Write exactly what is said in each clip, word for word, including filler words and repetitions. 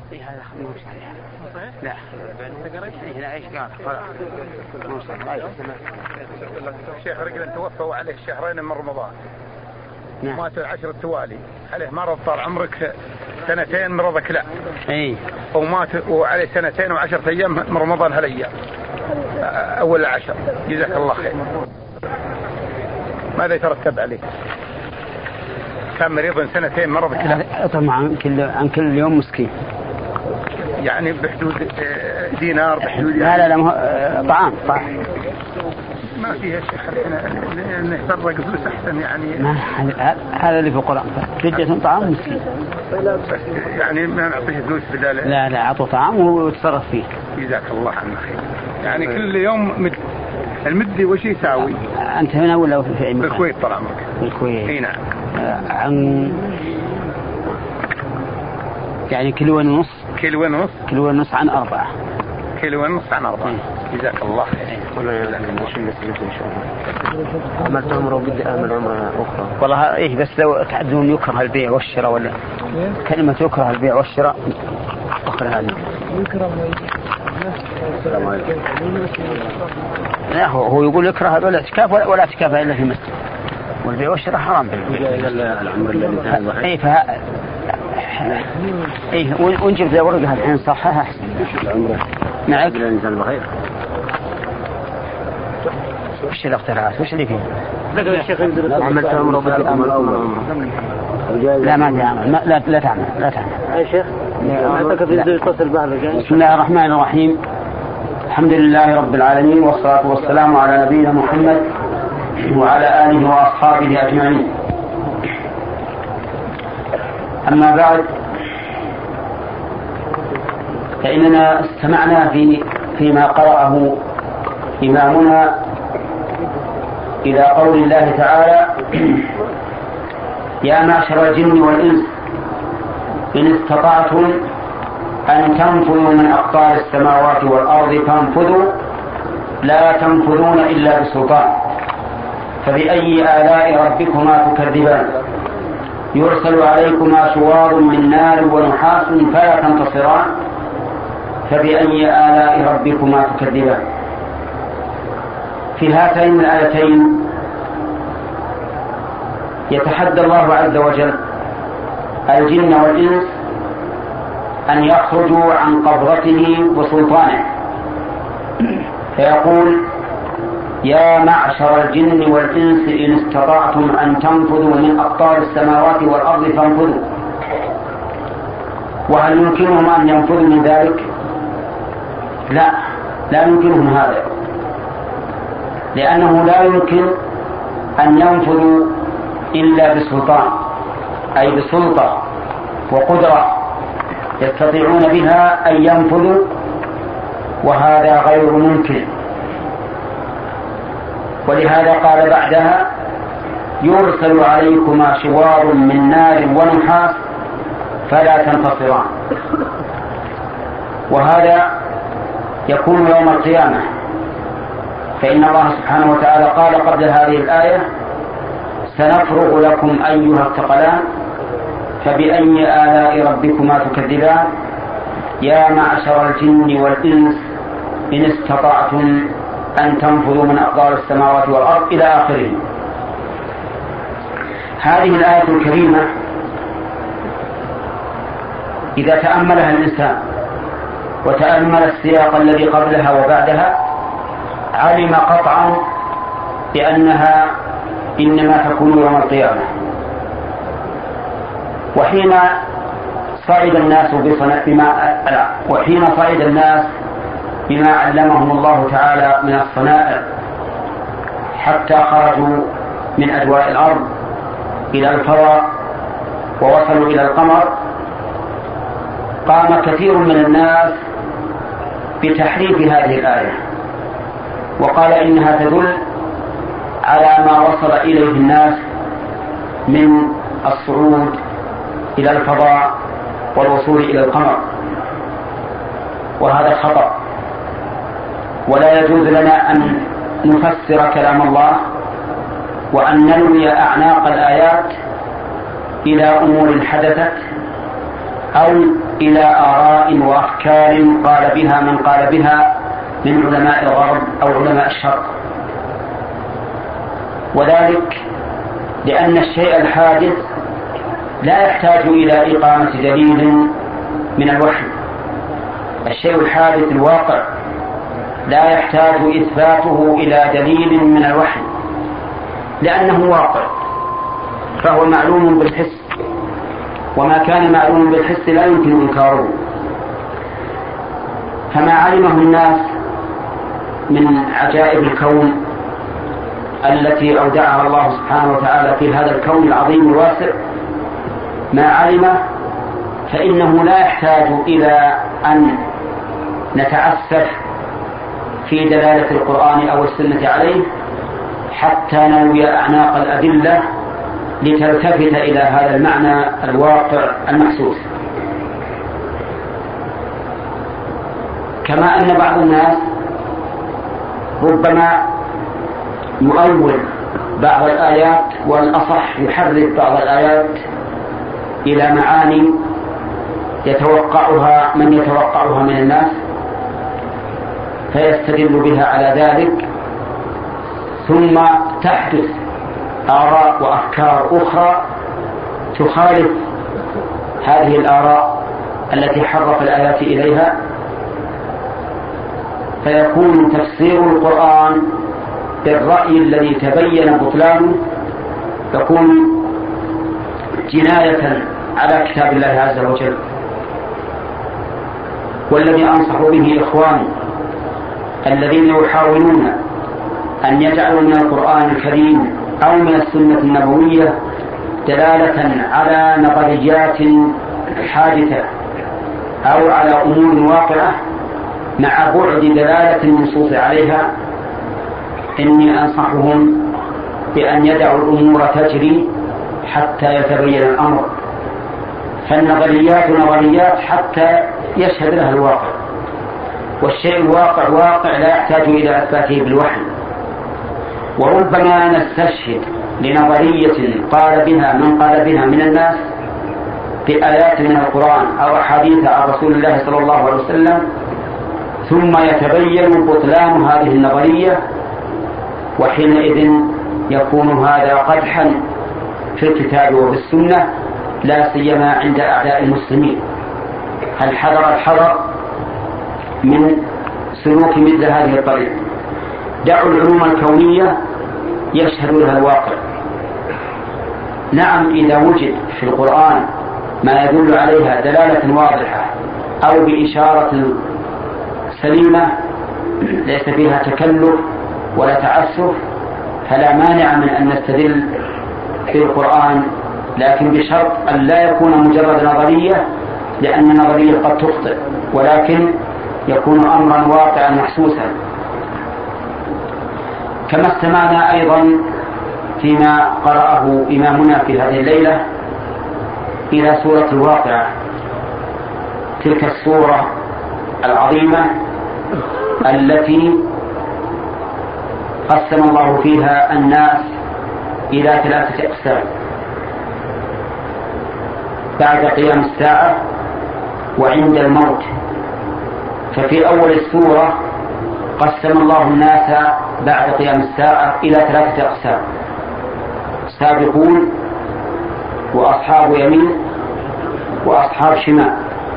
إيه هذا مو صحيح. لا. إيه لا إيش قال؟ مو صحيح. الشيخ رجل توفى وعليه شهرين من رمضان. نعم. مات العشر التوالي عليه مرض طال عمرك سنتين مرضك لا. إيه. ومات وعليه سنتين وعشرة أيام من رمضان هالأيام. أول العشر. جزاك الله خير. ماذا يترتب عليه؟ كان مريض سنتين مرض كلا. طبعا عن كل عن كل يوم مسكين. يعني بحدود دينار بحدود. لا لا لا طعام طعام. ما فيها شيء خلينا نفرق فلوس أحسن يعني. ما هذا اللي في القرآن فدية طعام مسكين. يعني ما نعطيه فلوس بدال. لا لا عطوا طعام وتصرف فيه. جزاك الله عنه خير. يعني كل يوم مد المدي وش يساوي؟ أنت هنا ولا في أي مكان؟ بالكويت طال عمرك. بالكويت. اي نعم. عن يعني كيلو ونص. كيلو ونص. كيلو ونص عن أربعة. كيلو ونص عن أربعة. جزاك الله خير. عملت عمره وبدي أعمل عمره أخرى. والله إيه بس لو تعدون يكره البيع والشراء ولا كلمة يكره البيع والشراء أخرى هذه. السلام عليكم. لا هو هو يقول يكره ولا اعتكاف ولا اعتكاف إلا في مسجد. والبيع والشراء حرام بالبيع. العمر الذي كان ضحية. إيه فه إيه ونجيب ذا ورقة الحين صحها أحسن. العمر. نعم. الإنسان بخير. وش الاختراعات وش اللي فيه؟ لا الشيخ عملت عمره بدي أعمل عمره. لا ما تعمل لا لا لا تعمل لا تعمل. أي شيخ؟ أعتقد يقدر يتصل بعده. بسم الله الرحمن الرحيم. الحمد لله رب العالمين والصلاة والسلام على نبينا محمد وعلى آله وأصحابه أجمعين. أما بعد فإننا استمعنا في فيما قرأه إمامنا إلى قول الله تعالى يا معشر الجن والإنس إن استطعتم أن تنفذوا من أقطار السماوات والأرض فانفذوا لا تنفذون إلا بسلطان فبأي آلاء ربكما تكذبان يرسل عليكما شواظ من نار ونحاس فلا تنتصران فبأي آلاء ربكما تكذبان. في هاتين الآيتين يتحدى الله عز وجل الجن والإنس أن يخرجوا عن قبضته وسلطانه فيقول يا معشر الجن والإنس إن استطعتم أن تنفذوا من أقطار السماوات والأرض فانفذوا. وهل يمكنهم أن ينفذوا من ذلك؟ لا لا يمكنهم هذا لأنه لا يمكن أن ينفذوا إلا بسلطان أي بسلطة وقدرة يستطيعون بها أن ينفذوا وهذا غير ممكن. ولهذا قال بعدها يرسل عليكما شواظ من نار ونحاس فلا تنتصران. وهذا يكون يوم القيامة فإن الله سبحانه وتعالى قال قبل هذه الآية سنفرغ لكم أيها الثقلان فبأي آلاء ربكما تكذبان يا معشر الجن والإنس إن استطعتم أن تنفذوا من أقطار السماوات والأرض إلى آخره. هذه الآية الكريمة إذا تأملها الإنسان وتأمل السياق الذي قبلها وبعدها علم قطعا بأنها إنما تكون يوم القيامة. وحين صعد الناس بما وحين صعد الناس بما علمهم الله تعالى من الصنائع حتى خرجوا من أجواء الأرض إلى الفضاء ووصلوا إلى القمر قام كثير من الناس بتحريف هذه الآية وقال إنها تدل على ما وصل إليه الناس من الصعود إلى الفضاء والوصول إلى القمر وهذا خطأ. ولا يجوز لنا أن نفسر كلام الله وأن ننوي أعناق الآيات إلى أمور حدثت أو إلى آراء وأفكار قال بها من قال بها من علماء الغرب أو علماء الشرق، وذلك لأن الشيء الحادث لا يحتاج إلى إقامة دليل من الوحي. الشيء الحادث الواقع لا يحتاج إثباته إلى دليل من الوحي، لأنه واقع فهو معلوم بالحس، وما كان معلوم بالحس لا يمكن إنكاره. فما علمه الناس من عجائب الكون التي أودعها الله سبحانه وتعالى في هذا الكون العظيم الواسع، ما علمه فإنه لا يحتاج إلى أن نتعسف في دلالة القرآن أو السنة عليه حتى نروي أعناق الأدلة لتلتفت إلى هذا المعنى الواقع المحسوس. كما أن بعض الناس ربما يؤول بعض الآيات، والأصح يحرف بعض الآيات إلى معاني يتوقعها من يتوقعها من الناس، فيستدل بها على ذلك، ثم تحدث آراء وأفكار أخرى تخالف هذه الآراء التي حرف الآيات إليها، فيكون تفسير القرآن بالرأي الذي تبين بطلانه يكون جناية على كتاب الله عز وجل. والذي أنصح به إخواني الذين يحاولون أن يجعلوا من القرآن الكريم أو من السنة النبوية دلالة على نظريات حادثة أو على أمور واقعة مع بعد دلالة النصوص عليها، إني أنصحهم بأن يدعوا الأمور تجري حتى يتبين الأمر، فالنظريات نظريات حتى يشهد لها الواقع، والشيء الواقع واقع لا يحتاج إلى إثباته بالوحي. وربما نستشهد لنظرية قال بها من قال بها من الناس بآيات من القرآن أو أحاديث عن رسول الله صلى الله عليه وسلم، ثم يتبين بطلان هذه النظرية، وحينئذ يكون هذا قدحا في الكتاب وفي السنة، لا سيما عند أعداء المسلمين. الحذر الحذر من سلوك مثل هذه الطريقة. دعوا العلوم الكونية يشهد لها الواقع. نعم، إذا وجد في القرآن ما يدل عليها دلالة واضحة أو بإشارة سليمة ليس فيها تكلف ولا تعسف، فلا مانع من أن نستدل في القرآن، لكن بشرط أن لا يكون مجرد نظرية، لأن النظرية قد تخطئ، ولكن يكون أمرا واقعا محسوسا. كما استمعنا أيضا فيما قرأه إمامنا في هذه الليلة إلى سورة الواقعة، تلك السورة العظيمة التي قسم الله فيها الناس إلى ثلاثة أقسام بعد قيام الساعة وعند الموت. ففي أول السورة قسم الله الناس بعد قيام الساعة إلى ثلاثة أقسام: سابقون، وأصحاب يمين، وأصحاب شمال.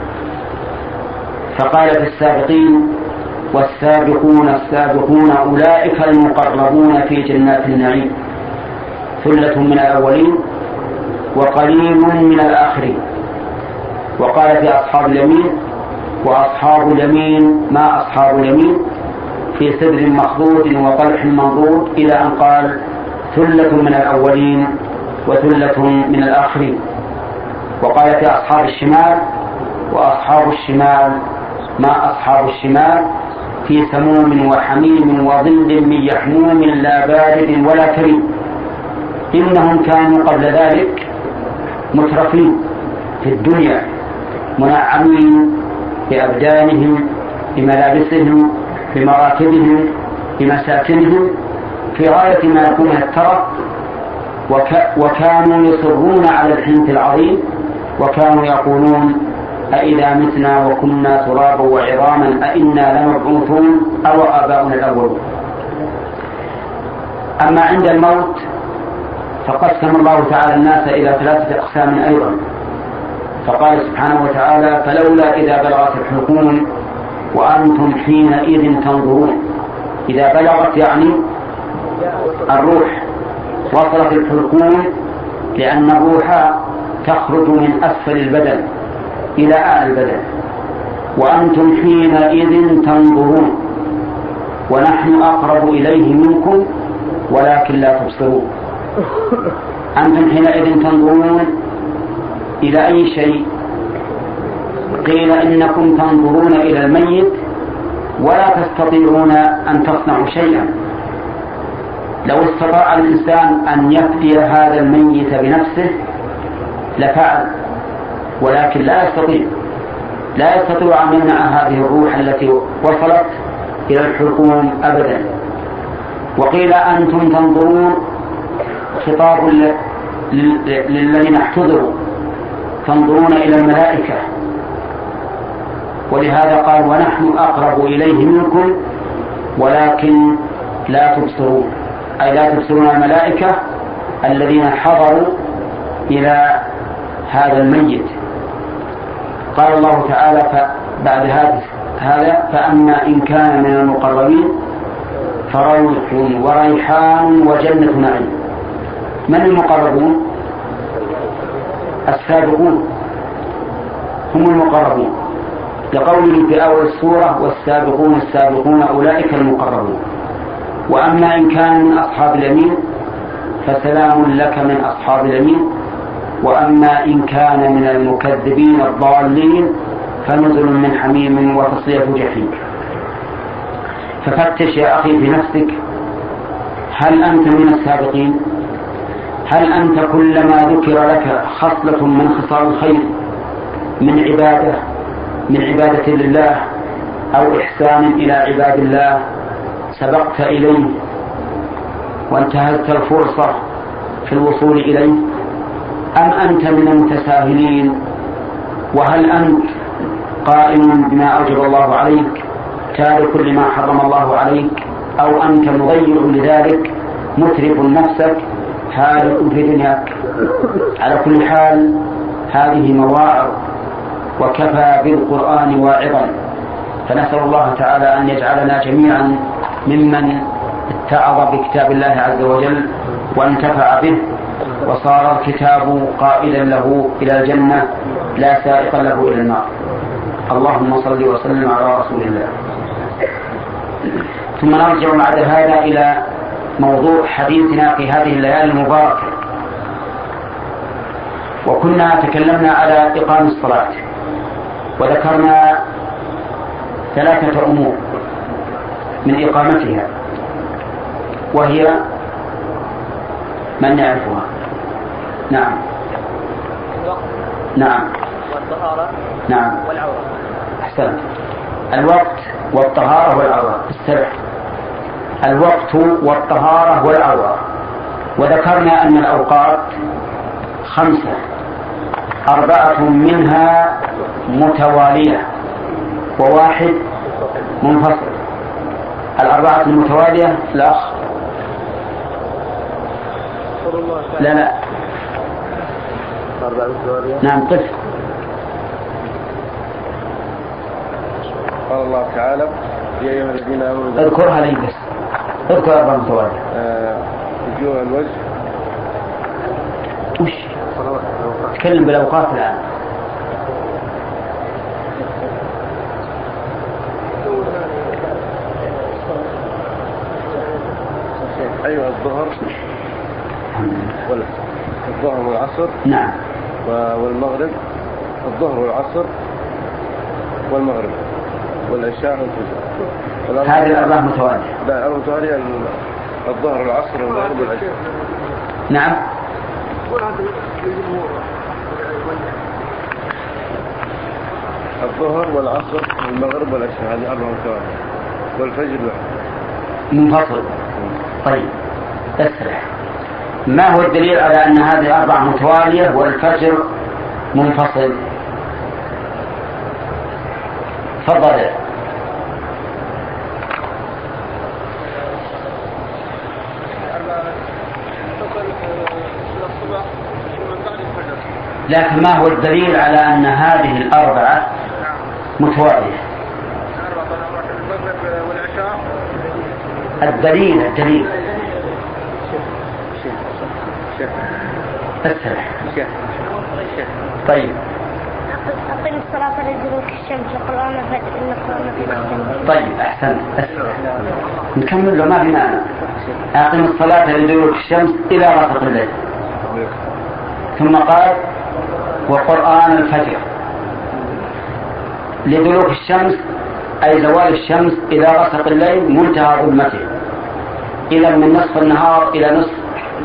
فقال في السابقين: والسابقون السابقون أولئك المقربون في جنات النعيم، ثلة من الأولين وقليل من الآخرين. وقال في أصحاب اليمين: وأصحاب اليمين ما أصحاب اليمين، في سدر مخضود وطلح منضود، إلى أن قال: ثلة من الأولين وثلة من الآخرين. وقال في أصحاب الشمال: وأصحاب الشمال ما أصحاب الشمال، في سموم وحميم وظل من يحموم لا بارد ولا كريم، إنهم كانوا قبل ذلك مترفين في الدنيا، منعمين بأبدانهم، بملابسهم، بمراكبهم، بمساكنهم، في غاية ما يكون الترف، وك وكانوا يصرون على الحنث العظيم، وكانوا يقولون: أإذا متنا وكنا ترابا وعظاما أإنا لمبعوثون أو آباؤنا الأولون. أما عند الموت فقسم الله تعالى الناس إلى ثلاثة أقسام أيضا، فقال سبحانه وتعالى: فلولا إذا بلغت الحلقوم وأنتم حينئذ تنظرون. إذا بلغت يعني الروح وصلت الحلقوم، لأن الروح تخرج من أسفل البدن إلى أعلى البدن. وأنتم حينئذ تنظرون ونحن أقرب إليه منكم ولكن لا تبصرون. أنتم حينئذ تنظرون إلى أي شيء؟ قيل إنكم تنظرون إلى الميت ولا تستطيعون أن تصنعوا شيئا. لو استطاع الإنسان أن يفدي هذا الميت بنفسه لفعل، ولكن لا يستطيع لا يستطيع أن يمنع هذه الروح التي وصلت إلى الحلقوم أبدا. وقيل أنتم تنظرون خطاب للذين احتضروا، تنظرون إلى الملائكة، ولهذا قال: ونحن أقرب إليه منكم ولكن لا تبصرون، أي لا تبصرون الملائكة الذين حضروا إلى هذا الميت. قال الله تعالى بعد هذا: فأما إن كان من المقربين فروح وريحان وجنة نعيم. من المقربون؟ السابقون هم المقربون، لقوله في أول السورة: والسابقون السابقون أولئك المقربون. وأما إن كان من أصحاب اليمين فسلام لك من أصحاب اليمين. وأما إن كان من المكذبين الضالين فنزل من حميم وتصلية جحيم. ففتش يا أخي في نفسك، هل أنت من السابقين؟ هل أنت كلما ذكر لك خصلة من خصال الخير من عبادة من عبادة لله أو إحسان إلى عباد الله سبقت إليه وانتهزت الفرصة في الوصول إليه، أم أنت من المتساهلين؟ وهل أنت قائم بما أوجب الله عليك تارك لما حرم الله عليك، أو أنت مضيع لذلك مترف نفسك هالك في دنياك؟ على كل حال هذه مواعظ وكفى بالقرآن واعظا، فنسأل الله تعالى أن يجعلنا جميعا ممن اتعظ بكتاب الله عز وجل وانتفع به وصار الكتاب قائدا له إلى الجنة لا سائقا له إلى النار. اللهم صل وسلم على رسول الله. ثم نرجع بعد هذا إلى موضوع حديثنا في هذه الليالي المباركة، وكنا تكلمنا على إقام الصلاة وذكرنا ثلاثة أمور من إقامتها، وهي من يعرفها؟ نعم نعم والطهارة نعم والعورة. أحسنت. الوقت والطهارة والعورة. السبع: الوقت والطهارة والعورة. وذكرنا أن الأوقات خمسة، أربعة منها متوالية وواحد منفصل. الأربعة المتوالية الأخ لا لا نعم طفل. قال الله تعالى: يا أيها الذين آمنوا اذكرها لي بس، اذكر أربعة متوالية. وجوه الوجه. وش تكلم بالأوقات الآن؟ أيوة الظهر الظهر والعصر. نعم. والمغرب. الظهر والعصر والمغرب والعشاء والفجر. هذه الأربعة متوالية. لا الأربعة متوالية: الظهر والعصر والمغرب والعشاء. نعم. الظهر والعصر والمغرب والعشاء، هذه أربعة متوالية، والفجر منفصل. طيب اسرع، ما هو الدليل على أن هذه أربعة متوالية والفجر منفصل؟ تفضل. لكن ما هو الدليل على أن هذه الأربعة متوالية؟ الدليل الدليل أسرع. طيب أقيم الصلاة لدلوك الشمس وقرآن الفجر إن قرآن الفجر. طيب أحسن. نكمل له ما في معنى. أقيم الصلاة لدلوك الشمس إلى غسق الليل، ثم قال وقرآن الفجر. لدلوك الشمس أي زوال الشمس إلى غسق الليل منتهى ظلمته، إلى من نصف النهار إلى نصف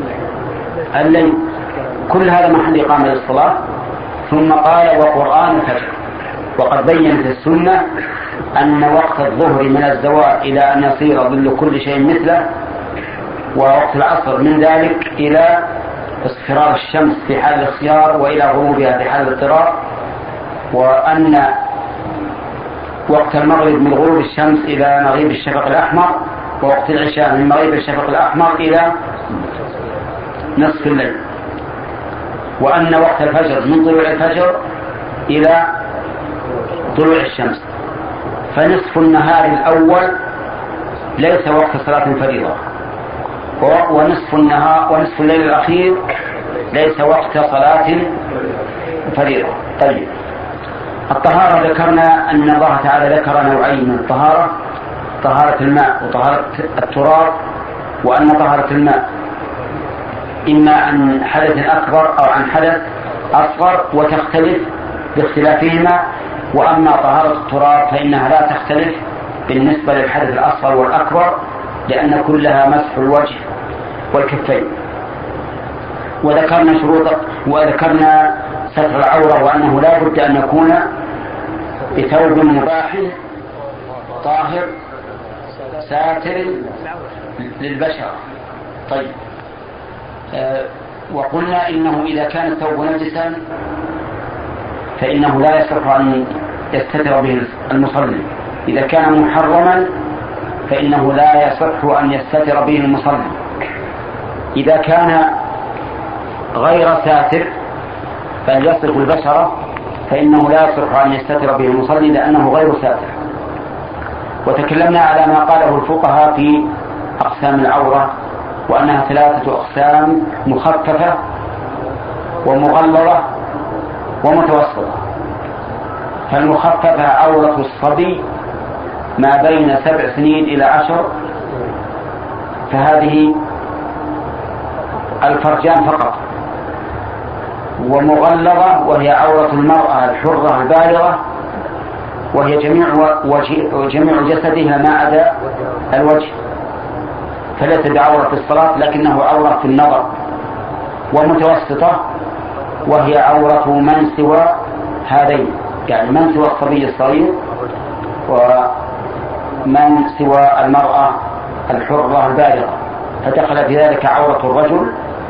الليل، كل هذا محل إقامة للصلاة. ثم قال وقرآن الفجر. وقد بينت السنة أن وقت الظهر من الزوال إلى أن يصير ظل كل شيء مثله، ووقت العصر من ذلك إلى اصفرار الشمس في حال الاختيار وإلى غروبها في حال الاضطرار، وأن وقت المغرب من غروب الشمس إلى مغيب الشفق الأحمر، ووقت العشاء من مغيب الشفق الأحمر إلى نصف الليل، وأن وقت الفجر من طلوع الفجر إلى طلوع الشمس. فنصف النهار الأول ليس وقت صلاة فريضة، ونصف النهار ونصف الليل الأخير ليس وقت صلاة فريضة. طيب الطهارة ذكرنا أن الله تعالى ذكر نوعين من الطهارة، طهارة الماء وطهارة التراب، وأن طهارة الماء إما عن حدث أكبر أو عن حدث أصغر وتختلف باختلافهما، وأما طهارة التراب فإنها لا تختلف بالنسبة للحدث الأصغر والأكبر، لأن كلها مسح الوجه والكفين. وذكرنا شروط وذكرنا ستر العورة، وأنه لا بد أن يكون بثوب مباح طاهر ساتر للبشرة. طيب آه وقلنا إنه إذا كان الثوب نجسا فإنه لا يصح أن يستتر به المصلي، إذا كان محرما فإنه لا يصح أن يستتر به المصلي، إذا كان غير ساتر بل يصف البشرة فإنه لا يصح أن يستتر به المصلي لأنه غير ساتر. وتكلمنا على ما قاله الفقهاء في أقسام العورة، وأنها ثلاثة أقسام: مخففة ومغلظة ومتوسطة. فالمخففة عورة الصبي ما بين سبع سنين إلى عشر، فهذه الفرجان فقط. ومغلظة وهي عورة المرأة الحرة البالغة، وهي جميع وجميع جسدها ما عدا الوجه، فليس بعورة في الصلاة لكنه عورة في النظر. ومتوسطة وهي عورة من سوى هذين، يعني من سوى الصبي الصغير ومن سوى المرأة الحرة البالغة، فدخل في ذلك عورة الرجل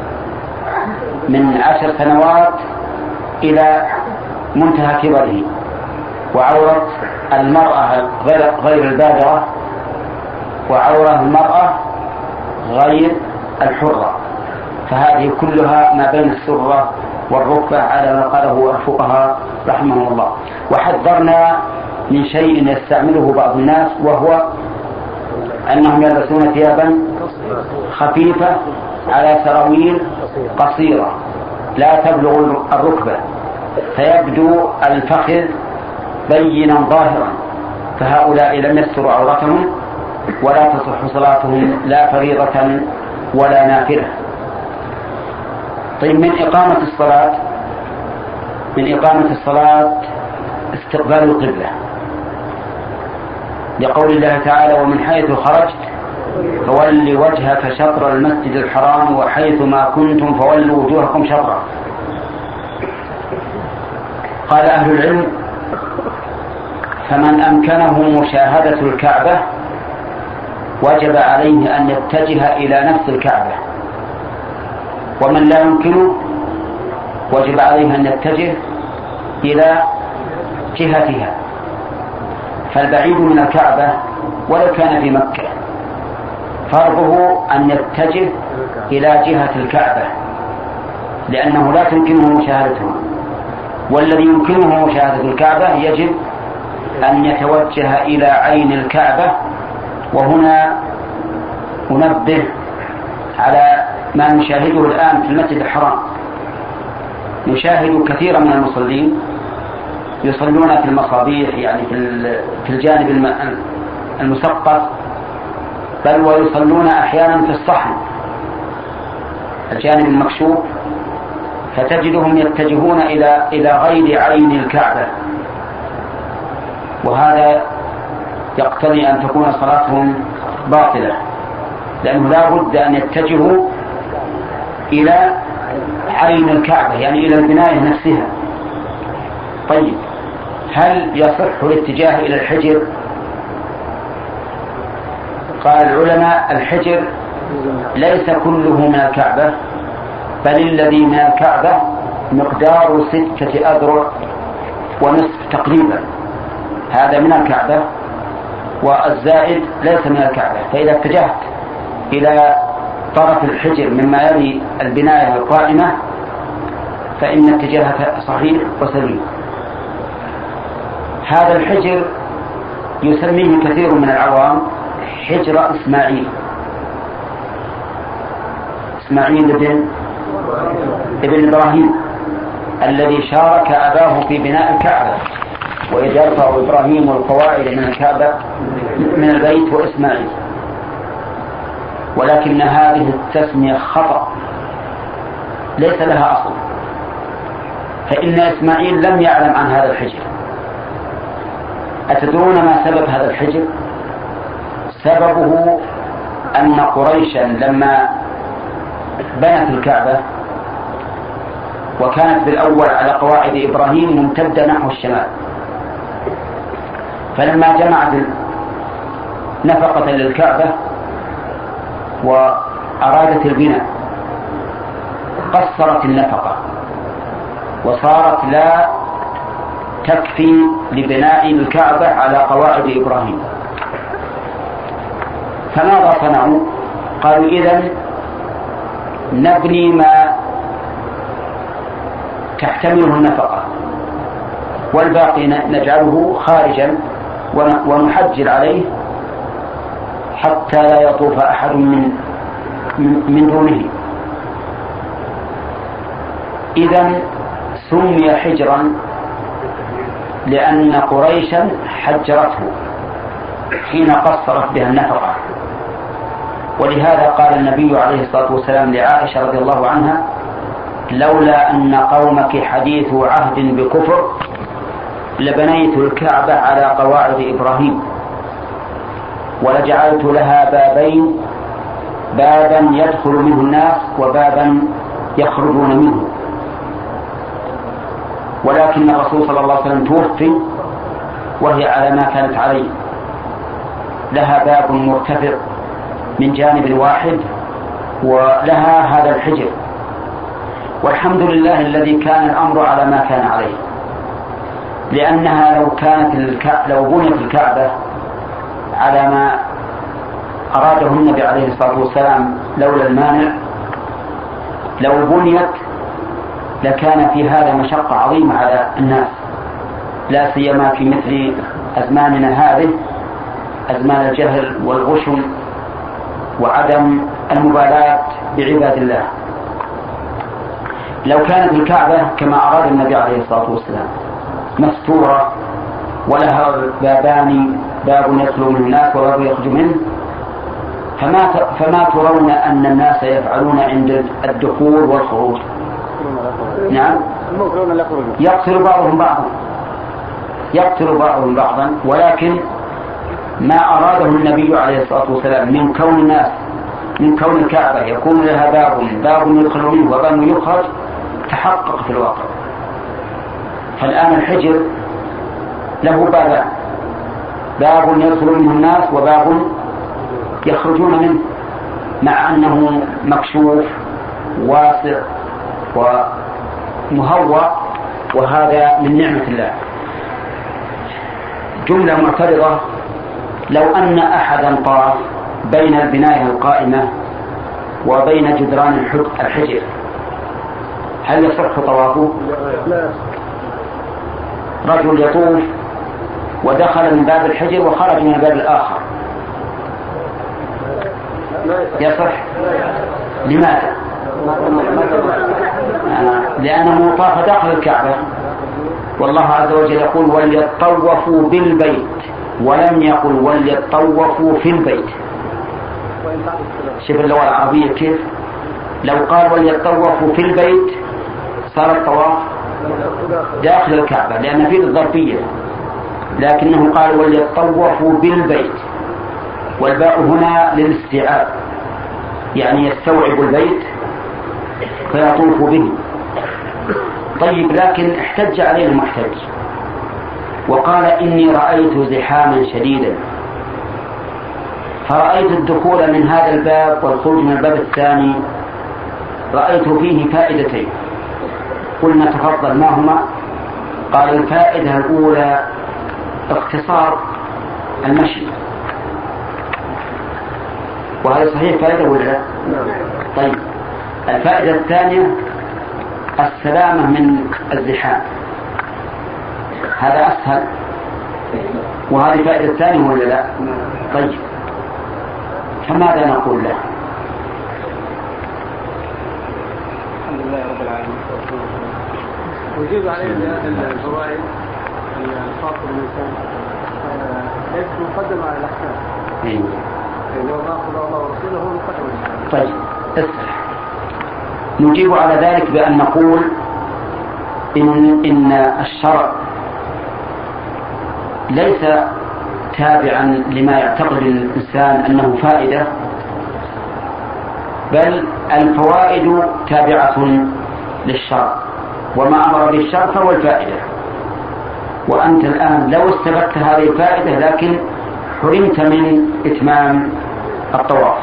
من عشر سنوات إلى منتهى كبره، وعورة المرأة غير البالغة، وعورة المرأة غير الحرة، فهذه كلها ما بين السرة والركبة على ما قاله الفقهاء رحمه الله. وحذرنا من شيء يستعمله بعض الناس، وهو أنهم يلبسون ثيابا خفيفة على سراويل قصيرة لا تبلغ الركبة، فيبدو الفخذ بينا ظاهرا، فهؤلاء لم يستروا عورتهم ولا تصح صلاتهم لا فريضة ولا نافلة. طيب من إقامة الصلاة من إقامة الصلاة استقبال القبلة، لقول الله تعالى: ومن حيث خرجت فول وجهك شطر المسجد الحرام وحيث ما كنتم فولوا وجوهكم شطره. قال أهل العلم: فمن أمكنه مشاهدة الكعبة وجب عليه أن يتجه إلى نفس الكعبة، ومن لا يمكنه وجب عليه أن يتجه إلى جهتها. فالبعيد من الكعبة ولو كان في مكة فرضه أن يتجه إلى جهة الكعبة، لأنه لا تمكنه مشاهدتها، والذي يمكنه مشاهدة الكعبة يجب أن يتوجه إلى عين الكعبة. وهنا أنبه على ما نشاهده الآن في المسجد الحرام. نشاهد كثيرا من المصلين يصلون في المصابيح، يعني في الجانب المسقط، بل ويصلون أحيانا في الصحن الجانب المكشوف، فتجدهم يتجهون إلى إلى غير عين الكعبة، وهذا يقتضي أن تكون صلاتهم باطلة، لأنه لا بد أن يتجهوا إلى عين الكعبة، يعني إلى البناية نفسها. طيب، هل يصح الاتجاه إلى الحجر؟ قال العلماء: الحجر ليس كله من الكعبة، بل الذي من الكعبة مقدار ستة أذرع ونصف تقريبا، هذا من الكعبة، والزائد ليس من الكعبة. فإذا اتجهت إلى طرف الحجر مما يلي البناية القائمة فإن اتجاهك صحيح وسليم. هذا الحجر يسميه كثير من العوام حجر إسماعيل. إسماعيل ابن ابن إبراهيم الذي شارك أباه في بناء الكعبة، وإذ يرفع إبراهيم القواعد من الكعبة من البيت وإسماعيل، ولكن هذه التسمية خطأ ليس لها أصل، فإن إسماعيل لم يعلم عن هذا الحجر. أتدرون ما سبب هذا الحجر؟ سببه أن قريشا لما بنت الكعبة وكانت بالأول على قواعد إبراهيم ممتدة نحو الشمال، فلما جمعت نفقة للكعبة وأرادت البناء قصرت النفقة وصارت لا تكفي لبناء الكعبة على قواعد إبراهيم. فماذا صنعوا؟ قالوا: إذن نبني ما تحتمله النفقة والباقي نجعله خارجا ونحجر عليه حتى لا يطوف أحد من من دونه. إذن سمي حجرا لأن قريشا حجرته حين قصرت بها النفقة. ولهذا قال النبي عليه الصلاة والسلام لعائشة رضي الله عنها: لولا أن قومك حديث عهد بكفر لبنيت الكعبة على قواعد إبراهيم ولجعلت لها بابين، بابا يدخل منه الناس وبابا يخرجون منه. ولكن الرسول صلى الله عليه وسلم توفي وهي على ما كانت عليه، لها باب مرتفع من جانب واحد ولها هذا الحجر، والحمد لله الذي كان الأمر على ما كان عليه، لأنها لو كانت الكع... لو بنيت الكعبة على ما أراده النبي عليه الصلاة والسلام لولا المانع، لو بنيت لكان في هذا مشقة عظيمة على الناس، لا سيما في مثل أزماننا هذه، أزمان الجهل والغشم وعدم المبالاة بعباد الله. لو كانت الكعبة كما أراد النبي عليه الصلاة والسلام مستورة ولها بابان، باب يدخل منه الناس وباب يخرج منه، فما فما ترون أن الناس يفعلون عند الدخول والخروج؟ نعم، يقتل بعضهم بعضا يقتل بعضهم بعضا ولكن ما أراده النبي عليه الصلاة والسلام من كون الناس من كون الكعبة يكون لها باب باب يدخل منه وباب يخرج تحقق في الواقع. فالآن الحجر له بابان، باب يدخل منه الناس وباب يخرجون منه، مع أنه مكشوف واسع ومهوى، وهذا من نعمة الله. جملة معترضة: لو أن أحدا طاف بين البناية القائمة وبين جدران الحجر هل يصح طوافه؟ لا. رجل يطوف ودخل من باب الحجر وخرج من الباب الآخر يصح؟ لماذا؟ آه لأنه طاف داخل الكعبة، والله عز وجل يقول وليطوفوا بالبيت، ولم يقل وليطوفوا في البيت. شوف اللغة العربية كيف، لو قال وليطوفوا في البيت صار الطواف داخل الكعبة لأن فيه الظرفية، لكنه قال وليطوفوا بالبيت، والباء هنا للاستيعاب، يعني يستوعب البيت فيطوف به. طيب، لكن احتج عليه المحتج وقال إني رأيت زحاما شديدا، فرأيت الدخول من هذا الباب والخروج من الباب الثاني، رأيت فيه فائدتين. قلنا تفضل، ما هما؟ قال الفائدة الأولى اختصار المشي، وهذا صحيح فائدة ولا لا؟ طيب، الفائدة الثانية السلامة من الزحام، هذا أسهل، وهذه فائدة ثانية ولا لا؟ طيب، فماذا نقول له؟ الحمد لله رب العالمين. وجيب عليه الفوائد الخاصة بالإنسان ليس مقدمة على الأحكام. أيوه. لو ما أخذ الله ورسوله هو مقدم. طيب، اسمح. نجيب على ذلك بأن نقول إن إن الشرع ليس تابعا لما يعتقد الإنسان أنه فائدة، بل الفوائد تابعة للشرع، وما أمر به الشرع فهو الفائدة. وأنت الآن لو استفدت هذه الفائدة لكن حرمت من إتمام الطواف،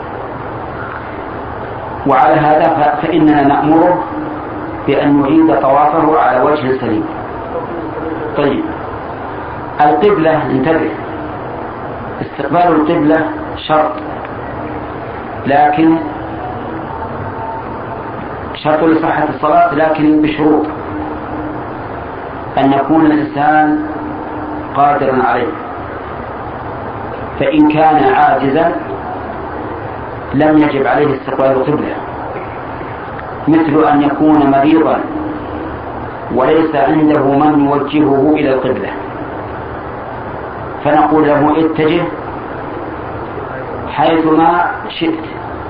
وعلى هذا فإننا نأمره بأن يعيد طوافه على وجه سليم. طيب، القبلة، انتبه، استقبال القبلة شرط، لكن شرط لصحة الصلاة، لكن بشروط: أن يكون الإنسان قادرا عليه، فإن كان عاجزا لم يجب عليه استقبال القبلة، مثل أن يكون مريضا وليس عنده من يوجهه إلى القبلة، فنقول له اتجه حيثما شئت.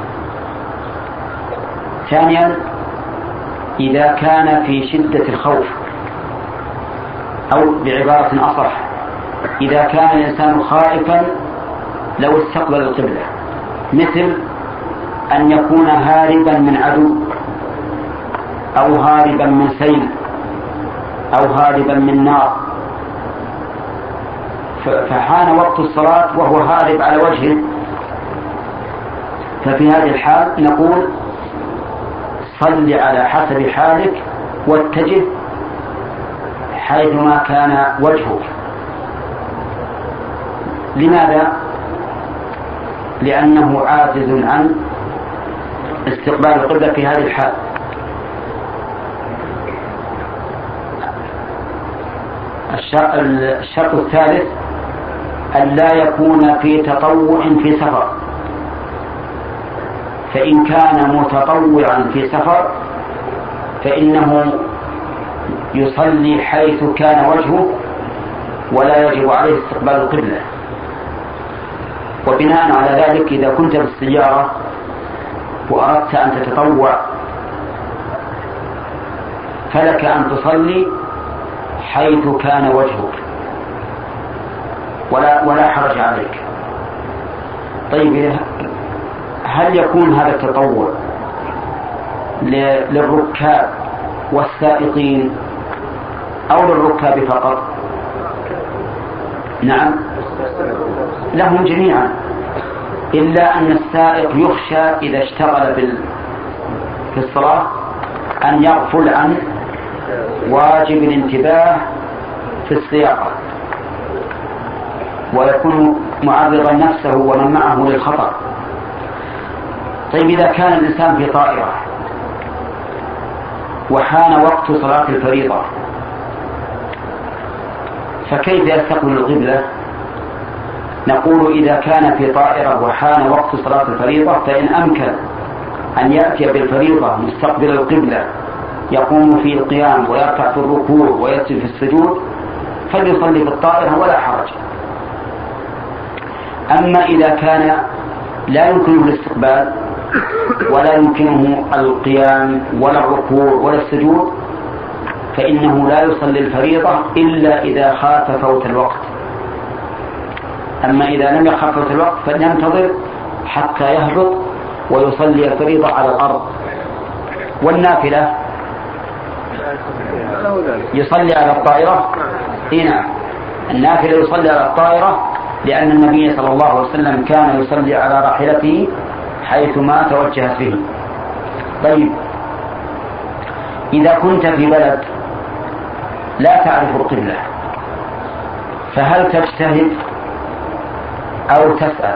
ثانيا، إذا كان في شدة الخوف، أو بعبارة أصح إذا كان الإنسان خائفا لو استقبل القبلة، مثل أن يكون هاربا من عدو، أو هاربا من سيل، أو هاربا من نار، فحان وقت الصلاة وهو هارب على وجهه، ففي هذه الحال نقول صل على حسب حالك واتجه حيثما كان وجهك. لماذا؟ لأنه عاجز عن استقبال القبلة في هذه الحال. الشرط الثالث أن لا يكون في تطوع في سفر، فإن كان متطوعا في سفر فإنه يصلي حيث كان وجهه ولا يجب عليه استقبال القبلة. وبناء على ذلك إذا كنت بالسيارة وأردت أن تتطوع فلك أن تصلي حيث كان وجهك ولا, ولا حرج عليك. طيب، هل يكون هذا التطوع للركاب والسائقين أو للركاب فقط؟ نعم، لهم جميعا، إلا أن السائق يخشى إذا اشتغل في الصلاة أن يغفل عن واجب الانتباه في السياقة، ويكون معرضا نفسه ومن معه للخطر. طيب إذا كان الإنسان في طائرة وحان وقت صلاة الفريضة فكيف يستقبل القبلة؟ نقول إذا كان في طائرة وحان وقت صلاة الفريضة فإن أمكن أن يأتي بالفريضة مستقبل القبلة يقوم في القيام ويركع في الركوع ويسجد في السجود فليصلي في الطائرة ولا حرج. أما إذا كان لا يمكنه الاستقبال ولا يمكنه القيام ولا الركوع ولا السجود فإنه لا يصلي الفريضة إلا إذا خاف فوت الوقت. أما إذا لم يخاف فوت الوقت فلينتظر حتى يهبط ويصلي الفريضة على الأرض. والنافلة يصلي على الطائرة. هنا النافلة يصلي على الطائرة لأن النبي صلى الله عليه وسلم كان يصلي على راحلته حيثما توجهت به. طيب إذا كنت في بلد لا تعرف القبلة فهل تجتهد أو تسأل؟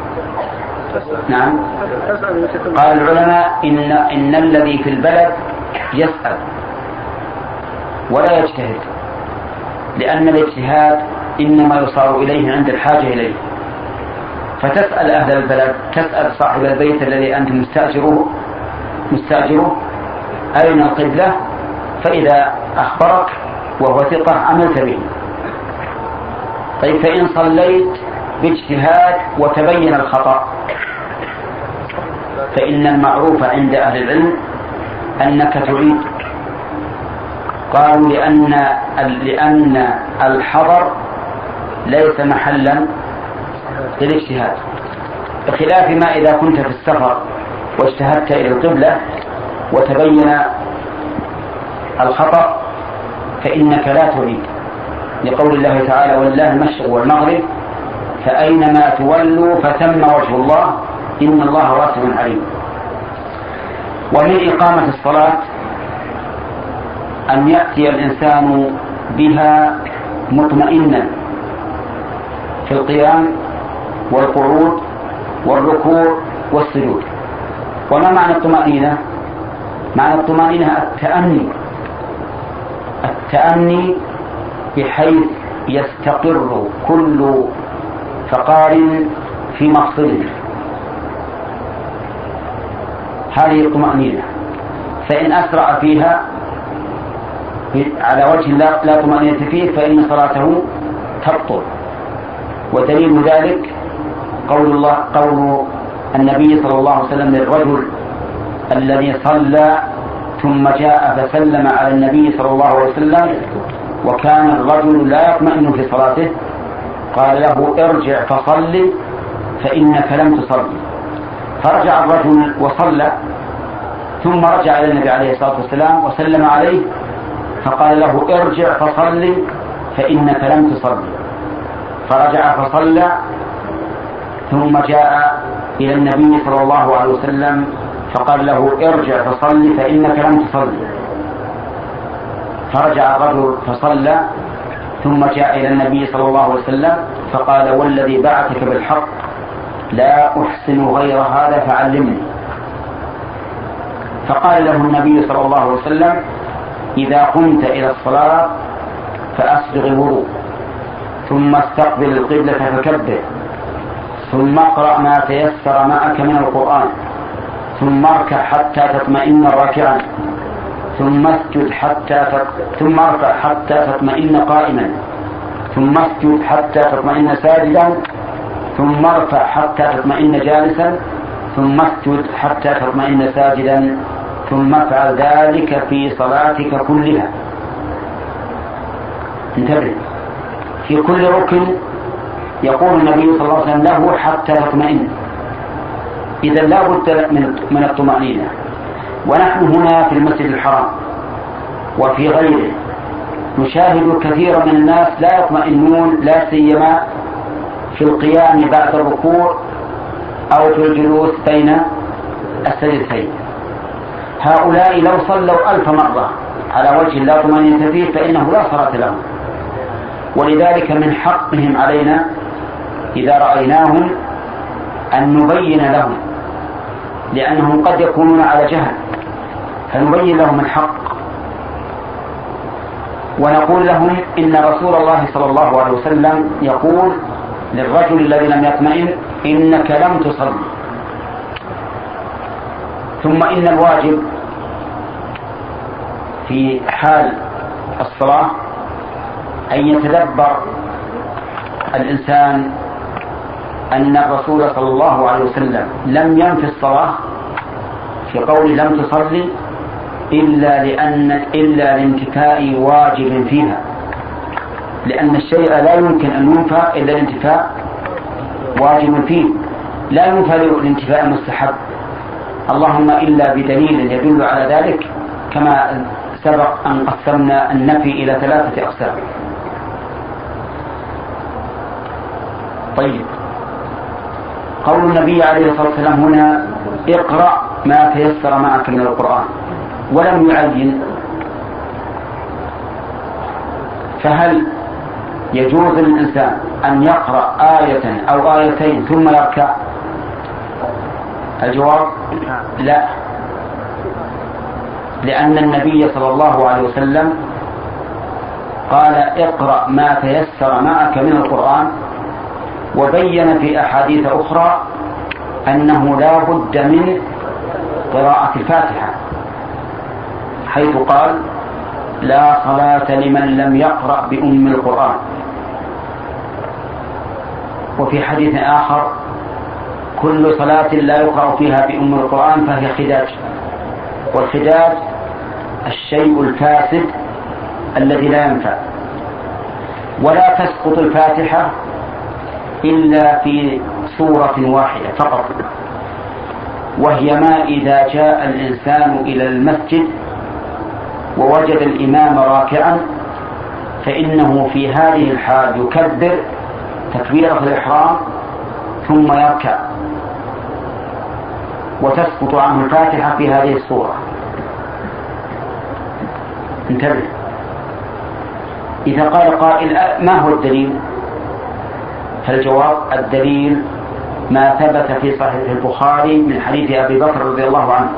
نعم. قال العلماء إن, إن الذي في البلد يسأل ولا يجتهد لأن الاجتهاد إنما يصار إليه عند الحاجة إليه. فتسأل أهل البلد، تسأل صاحب البيت الذي أنت مستأجره مستأجره أين القبلة، فإذا أخبرك وهو ثقة عملت به. طيب فإن صليت باجتهاد وتبين الخطأ فإن المعروف عند أهل العلم أنك تعيد. قالوا لأن لأن الحضر ليس محلا للاجتهاد، بخلاف ما إذا كنت في السفر واجتهدت إلى القبلة وتبين الخطأ فإنك لا تعيد، لقول الله تعالى ولله المشرق والمغرب فأينما تولوا فثم وجه الله إن الله واسع عليم. ومن إقامة الصلاة أن يأتي الإنسان بها مطمئنا في القيام والقعود والركوع والسجود. وما معنى الطمأنينة؟ معنى الطمأنينة التأني التأني بحيث يستقر كل فقار في مفصله، هذه الطمأنينة. فإن أسرع فيها على وجه لا طمأنينة فيه فإن صلاته تبطل. ودليل ذلك قول الله قول النبي صلى الله عليه وسلم للرجل الذي صلى ثم جاء فسلم على النبي صلى الله عليه وسلم وكان الرجل لا يطمئن في صلاته، قال له ارجع فصلي فإنك لم تصلي. فرجع الرجل وصلى ثم رجع إلى النبي عليه الصلاة والسلام وسلم عليه فقال له ارجع فصلي فإنك لم تصلي. فرجع فصلى ثم جاء إلى النبي صلى الله عليه وسلم فقال له ارجع فصلي فإنك لم تصلي. فرجع الرجل فصلى ثم جاء إلى النبي صلى الله عليه وسلم فقال والذي بعثك بالحق لا أحسن غير هذا فعلمني. فقال له النبي صلى الله عليه وسلم إذا قمت إلى الصلاة فأسبغ الوضوء ثم استقبل القبلة فكبر ثم اقرأ ما تيسر معك من القرآن ثم اركع حتى تطمئن راكعا ثم اسجد حتى تط... ثم اركع حتى تطمئن قائما ثم اسجد حتى تطمئن ساجدا ثم ارفع حتى تطمئن جالسا ثم اسجد حتى تطمئن ساجدا ثم افعل ذلك في صلاتك كلها. انتبه، في كل ركن يقول النبي صلى الله عليه وسلم له حتى تطمئن. إذا لا بد من الطمأنينة. ونحن هنا في المسجد الحرام وفي غيره نشاهد كثيرا من الناس لا يطمئنون، لا سيما في القيام بعد الركوع أو في الجلوس بين السجدتين. هؤلاء لو صلوا ألف مرة على وجه لا طمأنينة فيه فإنه لا صلاة لهم. ولذلك من حقهم علينا إذا رأيناهم أن نبين لهم، لأنهم قد يكونون على جهل، فنبين لهم الحق ونقول لهم إن رسول الله صلى الله عليه وسلم يقول للرجل الذي لم يطمئن إنك لم تصل. ثم إن الواجب في حال الصلاة أن يتدبر الإنسان أن الرسول صلى الله عليه وسلم لم ينفي الصلاة في قول لم تصلي إلا لأن إلا لانتفاء واجب فيها، لأن الشيء لا يمكن أن ينفى إلا لانتفاء واجب فيه، لا ينفى لانتفاء مستحب، اللهم إلا بدليل يدل على ذلك، كما سبق أن قسمنا النفي إلى ثلاثة أقسام. طيب، قول النبي عليه الصلاة والسلام هنا اقرأ ما تيسر معك من القرآن ولم يعين، فهل يجوز للإنسان أن يقرأ آية أو آيتين ثم يركع؟ الجواب لا، لأن النبي صلى الله عليه وسلم قال اقرأ ما تيسر معك من القرآن، وبين في أحاديث أخرى أنه لا بد من قراءة الفاتحة، حيث قال لا صلاة لمن لم يقرأ بأم القرآن. وفي حديث آخر كل صلاة لا يقرأ فيها بأم القرآن فهي خداج، والخداج الشيء الفاسد الذي لا ينفع. ولا تسقط الفاتحة إلا في سورة واحدة فقط، وهي ما إذا جاء الإنسان إلى المسجد ووجد الإمام راكعا فإنه في هذه الحال يكبر تكبيرة الإحرام ثم يركع، وتسقط عنه الفاتحة في هذه السورة. انتبه، إذا قال قائل ما هو الدليل؟ فالجواب الدليل ما ثبت في صحيح البخاري من حديث أبي بكر رضي الله عنه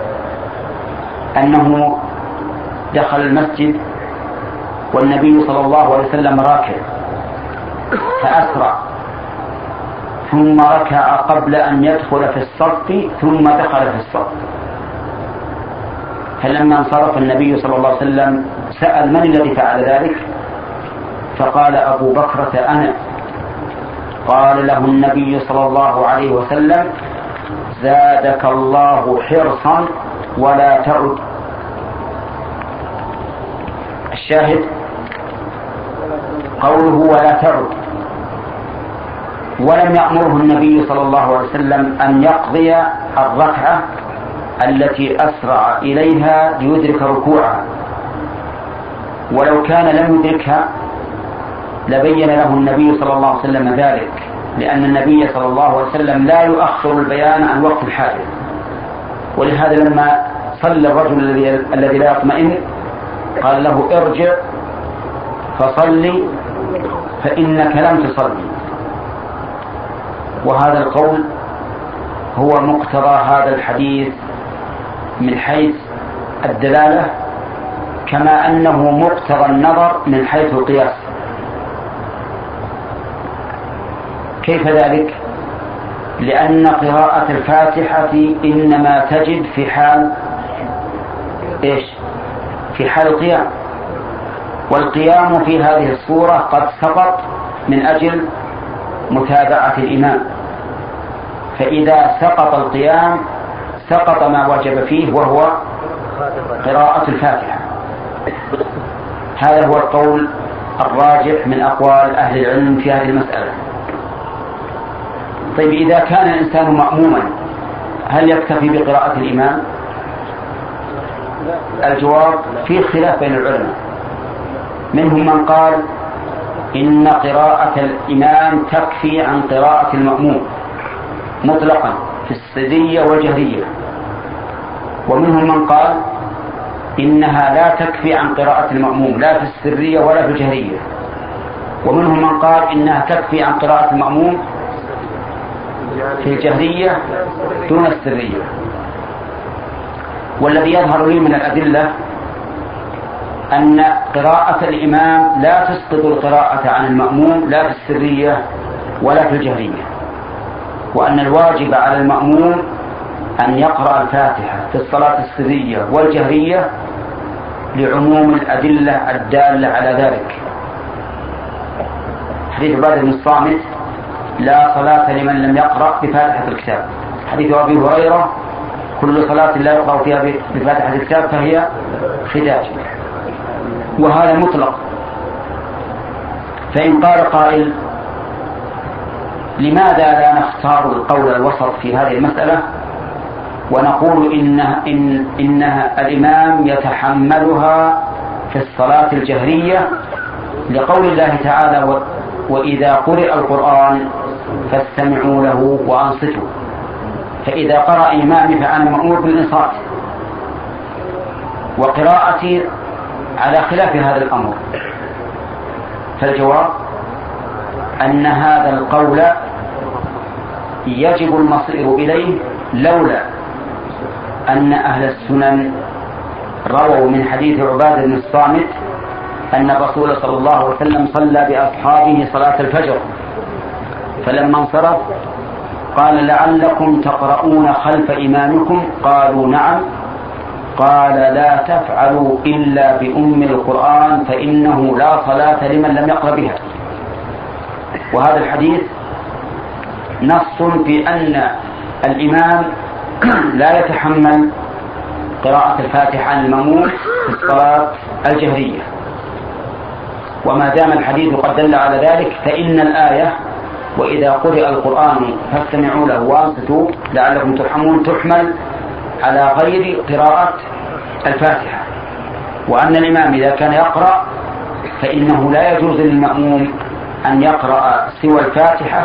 أنه دخل المسجد والنبي صلى الله عليه وسلم راكع فأسرع ثم ركع قبل أن يدخل في الصف ثم دخل في الصف، فلما انصرف النبي صلى الله عليه وسلم سأل من الذي فعل ذلك؟ فقال أبو بكرة أنا. قال له النبي صلى الله عليه وسلم زادك الله حرصا ولا تعد. الشاهد قوله ولا تعد، ولم يأمره النبي صلى الله عليه وسلم أن يقضي الركعة التي أسرع إليها ليدرك ركوعها، ولو كان لم يدركها لبين له النبي صلى الله عليه وسلم ذلك، لأن النبي صلى الله عليه وسلم لا يؤخر البيان عن وقت الحاجة. ولهذا لما صلى الرجل الذي لا يطمئن قال له ارجع فصلي فإنك لم تصلي، وهذا القول هو مقتضى هذا الحديث من حيث الدلالة، كما أنه مقتضى النظر من حيث القياس. كيف ذلك؟ لأن قراءة الفاتحة إنما تجد في حال إيش؟ في حال القيام، والقيام في هذه الصورة قد سقط من أجل متابعة الإمام، فإذا سقط القيام سقط ما وجب فيه وهو قراءة الفاتحة. هذا هو القول الراجح من أقوال أهل العلم في هذه المسألة. طيب، إذا كان الإنسان مأموما هل يكتفي بقراءة الإمام؟ الجواب في خلاف بين العلماء، منهم من قال إن قراءة الإمام تكفي عن قراءة المأموم مطلقا في السرية والجهرية، ومنهم من قال إنها لا تكفي عن قراءة المأموم لا في السرية ولا في الجهرية، ومنهم من قال إنها تكفي عن قراءة المأموم في الجهرية دون السرية. والذي يظهر لي من الأدلة أن قراءة الإمام لا تسقط القراءة عن المأموم لا في السرية ولا في الجهرية، وأن الواجب على المأموم أن يقرأ الفاتحة في الصلاة السرية والجهرية لعموم الأدلة الدالة على ذلك. حديث عبادة بن الصامت: لا صلاة لمن لم يقرأ بفاتحة الكتاب. حديث أبي هريرة: كل صلاة لا يقرأ فيها بفاتحة الكتاب فهي خداج. وهذا مطلق. فإن قال قائل: لماذا لا نختار القول الوسط في هذه المسألة ونقول إنها, إن إنها الإمام يتحملها في الصلاة الجهرية لقول الله تعالى: وإذا قرئ القرآن فاستمعوا له وأنصتوا. فإذا قرأ إمامي فأنا مأمور بالإنصات، وقراءتي على خلاف هذا الأمر. فالجواب أن هذا القول يجب المصير إليه لولا أن أهل السنن رووا من حديث عبادة بن الصامت أن الرسول صلى الله عليه وسلم صلى بأصحابه صلاة الفجر، فلما انصرف قال: لعلكم تقرؤون خلف إمامكم؟ قالوا: نعم. قال: لا تفعلوا إلا بأم القرآن فإنه لا صلاة لمن لم يقرأ بها. وهذا الحديث نص في أن الإمام لا يتحمل قراءة الفاتحة عن المأموم في الصلاة الجهرية. وما دام الحديث قد دل على ذلك فإن الآية: وإذا قرئ القرآن فاستمعوا له وأنصتوا لعلكم ترحمون تحمل على غير قراءة الفاتحة، وأن الإمام إذا كان يقرأ فإنه لا يجوز للمأموم أن يقرأ سوى الفاتحة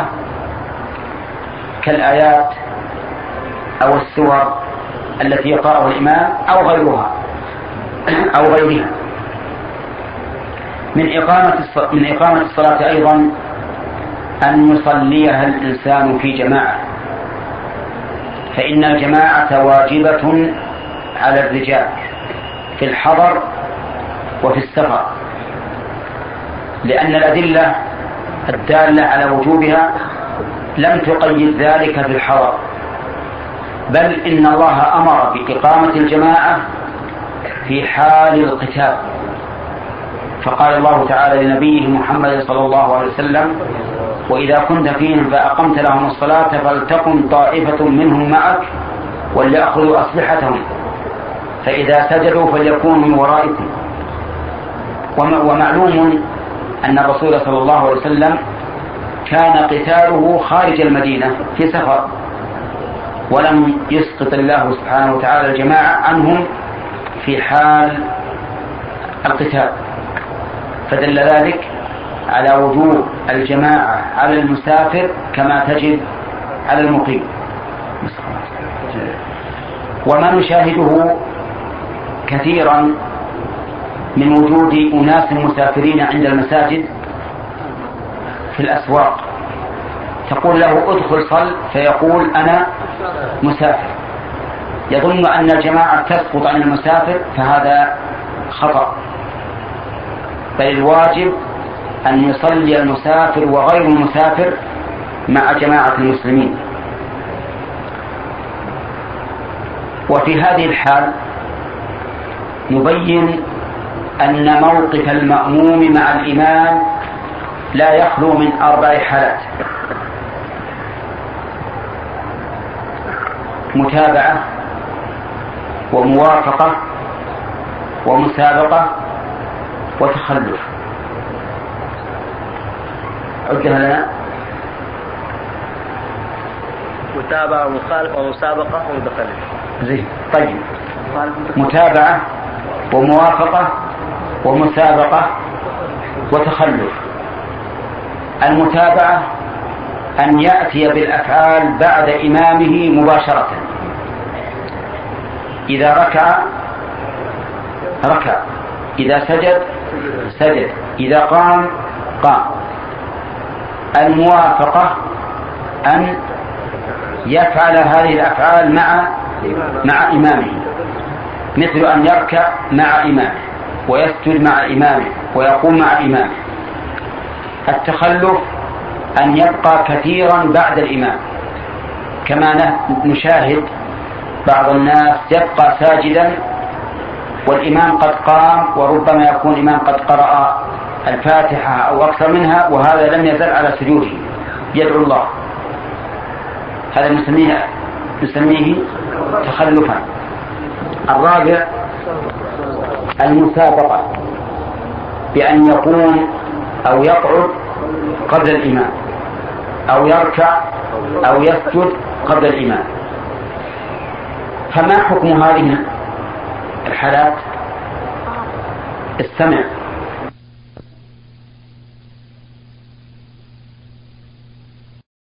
كالآيات أو السور التي يقرأها الإمام أو غيرها أو غيرها. من إقامة من إقامة الصلاة أيضا أن يصليها الإنسان في جماعة، فإن الجماعة واجبة على الرجال في الحضر وفي السفر، لأن الأدلة الدالة على وجوبها لم تقيد ذلك في الحضر، بل إن الله أمر بإقامة الجماعة في حال القتال، فقال الله تعالى لنبيه محمد صلى الله عليه وسلم: وإذا كنت فيهم فأقمت لهم الصلاة فلتقم طائفة منهم معك وليأخذوا أسلحتهم فإذا سجدوا فليكونوا من ورائكم. ومعلوم أن الرسول صلى الله عليه وسلم كان قتاله خارج المدينة في سفر، ولم يسقط الله سبحانه وتعالى الجماعة عنهم في حال القتال، فدل ذلك على وجوب الجماعة على المسافر كما تجب على المقيم. وما نشاهده كثيرا من وجود أناس مسافرين عند المساجد في الأسواق، تقول له: ادخل صل، فيقول: أنا مسافر، يظن أن الجماعة تسقط عن المسافر، فهذا خطأ، بل الواجب أن يصلي المسافر وغير المسافر مع جماعة المسلمين. وفي هذه الحال نبين أن موقف المأموم مع الإمام لا يخلو من أربع حالات: متابعة وموافقة ومسابقة وتخلف. عدها لنا: متابعة ومخالفة ومسابقة ومتخلف. زين. طيب، متابعة وموافقة ومسابقة وتخلف. المتابعة أن يأتي بالأفعال بعد إمامه مباشرة، إذا ركع ركع، إذا سجد سجد، إذا قام قام. الموافقة أن يفعل هذه الأفعال مع مع إمامه، مثل أن يركع مع إمامه ويسجد مع إمامه ويقوم مع إمامه. التخلف أن يبقى كثيرا بعد الإمام، كما نشاهد بعض الناس يبقى ساجدا والإمام قد قام، وربما يكون الإمام قد قرأ الفاتحة أو أكثر منها وهذا لم يزل على سجوده يدعو الله، هذا نسميه نسميه تخلفا. الرابع المسابقة بأن يقوم أو يقعد قبل الإمام أو يركع أو يسجد قبل الإمام. فما حكم هذه الحالات؟ استمع.